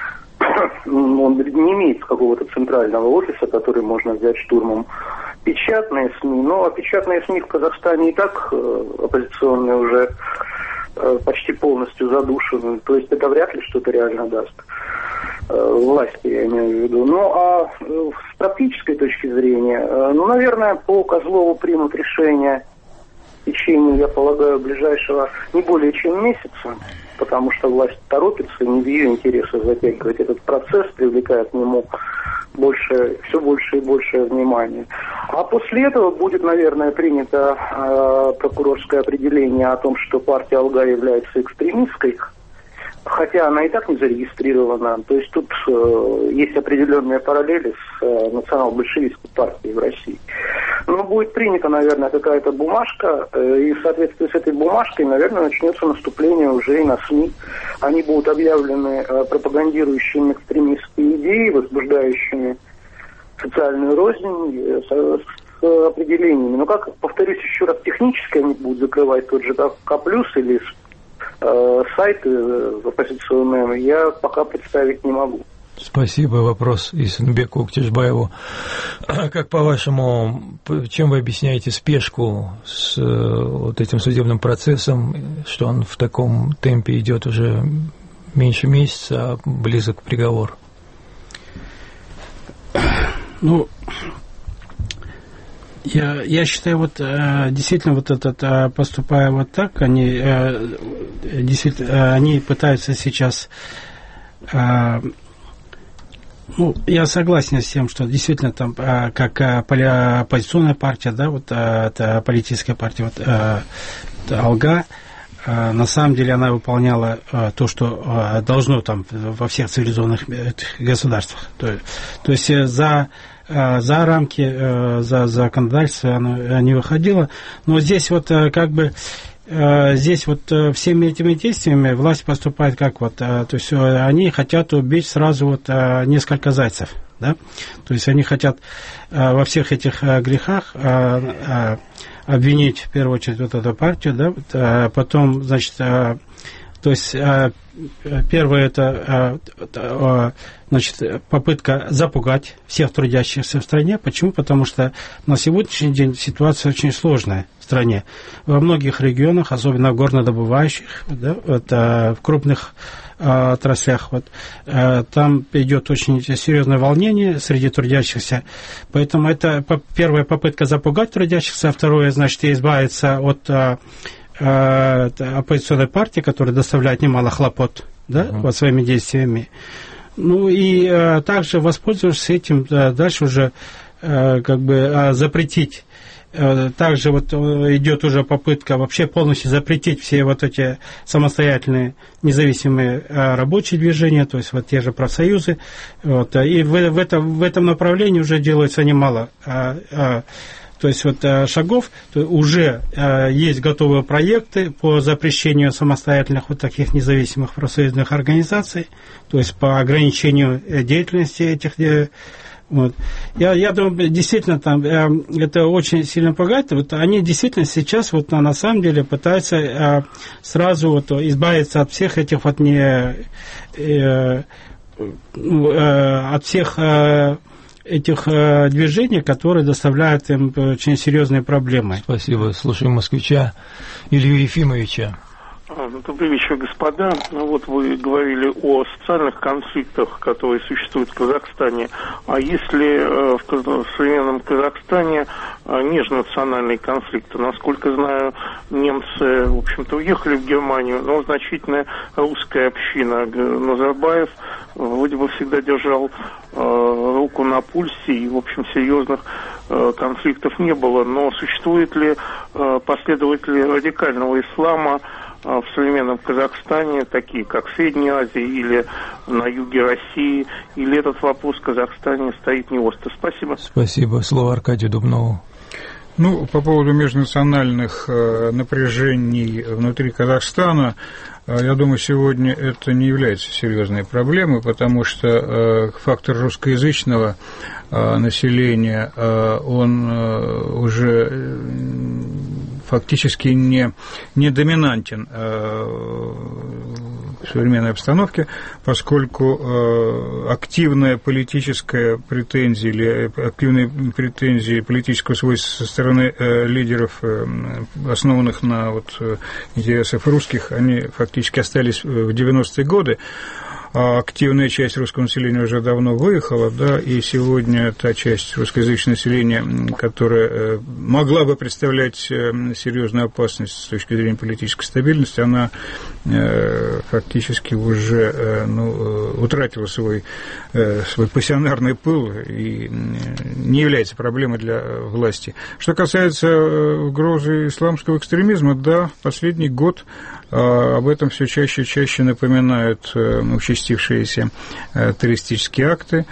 Он не имеет какого-то центрального офиса, который можно взять штурмом. Печатные СМИ, ну, а печатные СМИ в Казахстане и так э, оппозиционные уже э, почти полностью задушены, то есть это вряд ли что-то реально даст. власти, я имею в виду. Ну, а с практической точки зрения, ну, наверное, по Козлову примут решение в течение, я полагаю, ближайшего не более чем месяца, потому что власть торопится, и не в ее интересах затягивать этот процесс, привлекая к нему больше, все больше и больше внимания. А после этого будет, наверное, принято э, прокурорское определение о том, что партия «Алга» является экстремистской, хотя она и так не зарегистрирована. То есть тут э, есть определенные параллели с э, национал-большевистской партией в России. Но будет принята, наверное, какая-то бумажка, э, и в соответствии с этой бумажкой, наверное, начнется наступление уже и на СМИ. Они будут объявлены э, пропагандирующими экстремистские идеи, возбуждающими социальную рознь, э, с, с определениями. Но, как, повторюсь еще раз, технически они будут закрывать тот же К+, или сайты оппозиционные, я пока представить не могу. Спасибо. Вопрос Исенбеку Уктешбаеву. Как по-вашему, чем вы объясняете спешку с вот этим судебным процессом, что он в таком темпе идет уже меньше месяца, а близок к приговору? Ну, Я, я считаю, вот действительно, вот этот, поступая вот так, они действительно, они пытаются сейчас, ну, я согласен с тем, что действительно там, как оппозиционная партия, да, вот это политическая партия, вот «Алга», на самом деле она выполняла то, что должно там во всех цивилизованных государствах. То, то есть за за рамки, за законодательство она не выходила. Но здесь вот как бы, здесь вот всеми этими действиями власть поступает как вот, то есть они хотят убить сразу вот несколько зайцев, да? То есть они хотят во всех этих грехах обвинить в первую очередь вот эту партию, да, потом, значит, то есть первое это, значит, попытка запугать всех трудящихся в стране. Почему? Потому что на сегодняшний день ситуация очень сложная в стране. Во многих регионах, особенно в горнодобывающих, да, вот, в крупных отраслях, вот, там идет очень серьезное волнение среди трудящихся. Поэтому это первая попытка запугать трудящихся, а второе, значит, избавиться от оппозиционной партии, которая доставляет немало хлопот, да, uh-huh. вот своими действиями. Ну и а, также воспользовавшись этим, а, дальше уже а, как бы а, запретить. А, также вот идет уже попытка вообще полностью запретить все вот эти самостоятельные независимые а, рабочие движения, то есть вот те же профсоюзы. Вот, и в, в, этом, в этом направлении уже делается немало а, а, то есть вот шагов, то уже есть готовые проекты по запрещению самостоятельных вот таких независимых профсоюзных организаций, то есть по ограничению деятельности этих. Вот. Я, я думаю, действительно, там, это очень сильно пугает. Вот они действительно сейчас вот, на самом деле пытаются сразу вот, избавиться от всех этих вот не, от всех этих э, движений, которые доставляют им очень серьезные проблемы. Спасибо. Слушаем москвича Илью Ефимовича. Добрый вечер, господа. Ну, вот вы говорили о социальных конфликтах, которые существуют в Казахстане. А если э, в, в современном Казахстане э, межнациональные конфликты? Насколько знаю, немцы, в общем-то, уехали в Германию, но значительная русская община. Назарбаев вроде бы всегда держал э, руку на пульсе, и, в общем, серьезных э, конфликтов не было. Но существуют ли э, последователи радикального ислама в современном Казахстане, такие как в Средней Азии или на юге России, или этот вопрос в Казахстане стоит не остро? Спасибо. Спасибо. Слово Аркадию Дубнову. Ну, по поводу межнациональных э, напряжений внутри Казахстана, э, я думаю, сегодня это не является серьезной проблемой, потому что э, фактор русскоязычного э, населения, э, он э, уже э, фактически не, не доминантен э, в современной обстановке, поскольку э, активная политическая претензия или активные претензии политического свойства со стороны э, лидеров, э, основанных на вот, интересах русских, они фактически остались в девяностые годы. активная часть русского населения уже давно выехала, да, и сегодня та часть русскоязычного населения, которая могла бы представлять серьезную опасность с точки зрения политической стабильности, она фактически уже ну, утратила свой, свой пассионарный пыл и не является проблемой для власти. Что касается угрозы исламского экстремизма, да, последний год об этом все чаще и чаще напоминают участившиеся террористические акты,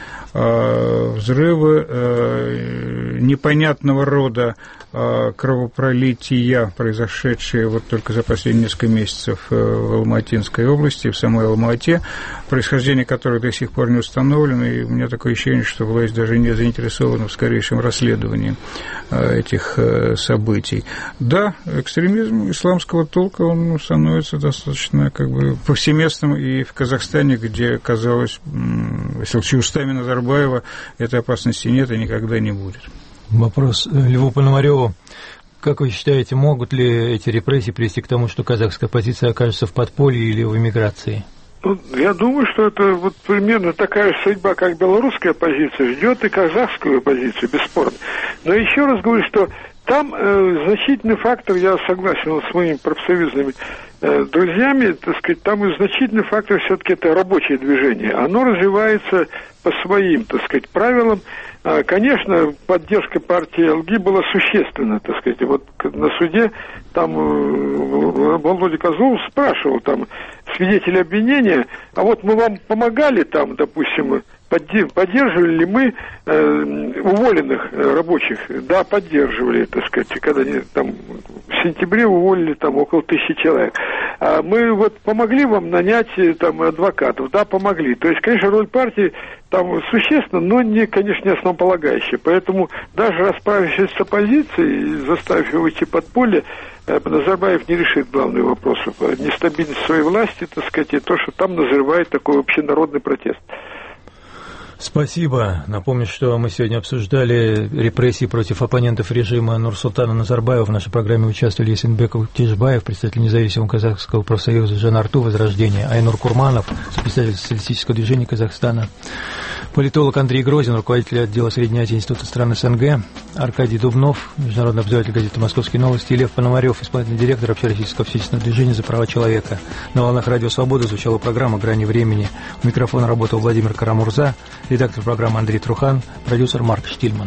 взрывы непонятного рода кровопролития, произошедшие вот только за последние несколько месяцев в Алматинской области, в самой Алма-Ате, происхождение которых до сих пор не установлено, и у меня такое ощущение, что власть даже не заинтересована в скорейшем расследовании этих событий. Да, экстремизм исламского толка, он становится достаточно как бы повсеместным и в Казахстане, где, казалось, если устами Назарбаева этой опасности нет и никогда не будет. Вопрос Льву Пономарёву. Как вы считаете, могут ли эти репрессии привести к тому, что казахская оппозиция окажется в подполье или в эмиграции? Ну, я думаю, что это вот примерно такая судьба, как белорусская оппозиция ждет и казахскую оппозицию, бесспорно. Но еще раз говорю, что там э, значительный фактор, я согласен вот с моими профсоюзными э, друзьями, так сказать, там и значительный фактор все-таки это рабочее движение. Оно развивается по своим, так сказать, правилам. А, конечно, поддержка партии ЛГИ была существенна, так сказать. Вот на суде там э, Володя Козлов спрашивал там свидетели обвинения, а вот мы вам помогали там, допустим, поддерживали ли мы э, уволенных э, рабочих? Да, поддерживали, так сказать, когда они там в сентябре уволили там около тысячи человек. А мы вот помогли вам нанять там адвокатов? Да, помогли. То есть, конечно, роль партии там существенна, но не, конечно, не основополагающая. Поэтому даже расправившись с оппозицией, заставив его идти под поле, Назарбаев не решит главный вопрос нестабильность своей власти, так сказать, и то, что там назревает такой общенародный протест. Спасибо. Напомню, что мы сегодня обсуждали репрессии против оппонентов режима Нурсултана Назарбаева. В нашей программе участвовали Есенбеков Тишбаев, представитель независимого казахского профсоюза Жанарту «Возрождение», Айнур Курманов, представитель социалистического движения Казахстана, политолог Андрей Грозин, руководитель отдела Средней Азии Института стран СНГ, Аркадий Дубнов, международный обозреватель газеты «Московские новости», и Лев Пономарёв, исполнительный директор Общероссийского общественного движения за права человека. На волнах Радио Свобода звучала программа «Грани времени». У микрофона работал Владимир Карамурза, редактор программы Андрей Трухан, продюсер Марк Штильман.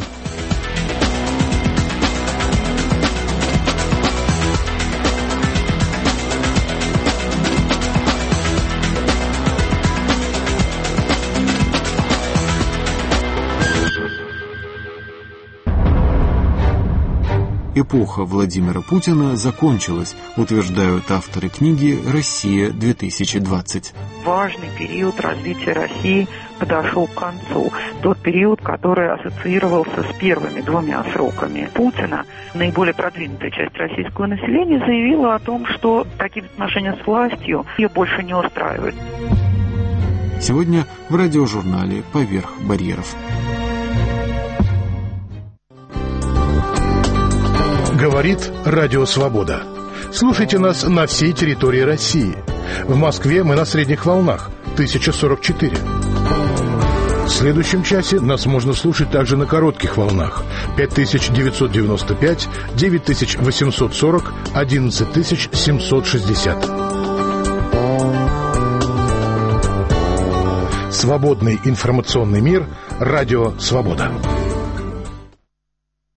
Эпоха Владимира Путина закончилась, утверждают авторы книги «Россия-две тысячи двадцать». Важный период развития России подошел к концу. Тот период, который ассоциировался с первыми двумя сроками Путина. Наиболее продвинутая часть российского населения заявила о том, что такие отношения с властью ее больше не устраивают. Сегодня в радиожурнале «Поверх барьеров». Говорит Радио Свобода. Слушайте нас на всей территории России. В Москве мы на средних волнах тысяча сорок четыре. В следующем часе нас можно слушать также на коротких волнах пять тысяч девятьсот девяносто пять, девять тысяч восемьсот сорок, одиннадцать тысяч семьсот шестьдесят. Свободный информационный мир. Радио Свобода.